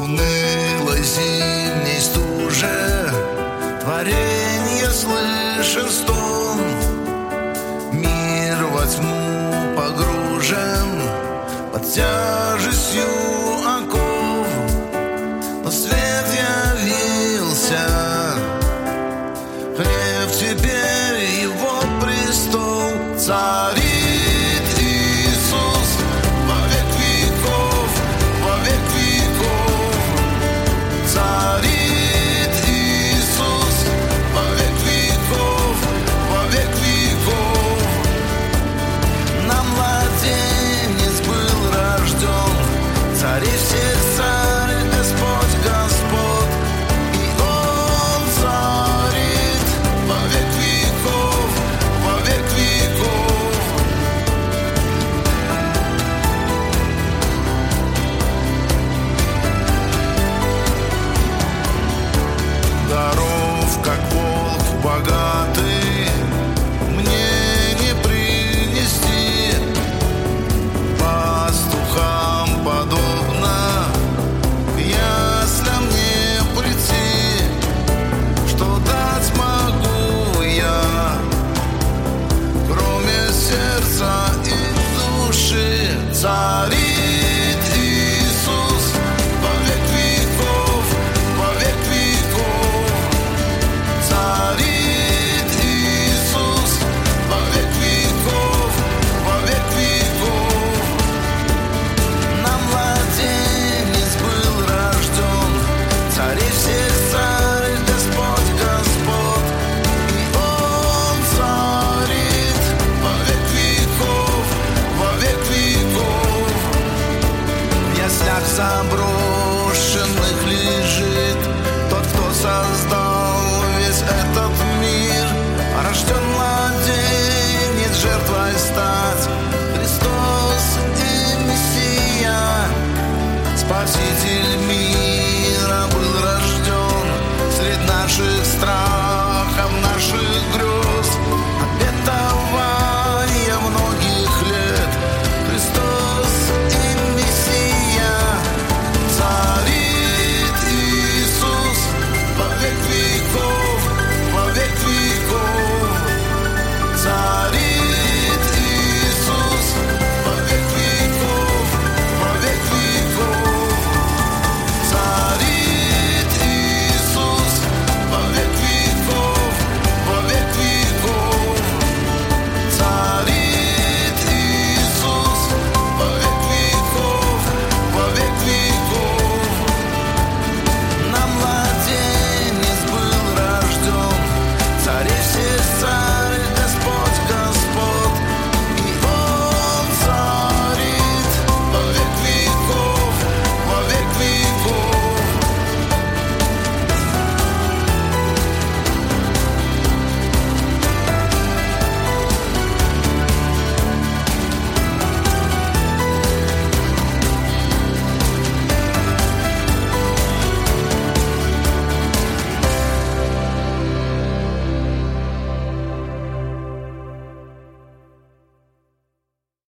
унылой зимней стуже творенье слышен стон. Мир во тьму погружен под тяжестью оков, но свет явился, хлеб теперь его престол. Царит Иисус во век веков, во век веков. Царит Иисус во век веков, во век веков. Нам младенец был рожден, царей всех царь, Господь Господь, и Он царит во век веков, во век веков. Здоров, как волк богатый, мне не принести, пастухам подобно к яслям не прийти. Что дать могу я, кроме сердца и души? Царит Иисус во век веков, во век веков. Царит Иисус во век веков, во век веков. Нам младенец был рожден, царей всех царь, Господь Господь, и Он царит во век веков, во век веков. В яслях заброшенных лежит тот, кто создал весь этот мир. Рожден младенец жертвой стать, Христос и Мессия. Спаситель мира был рожден средь наших стран.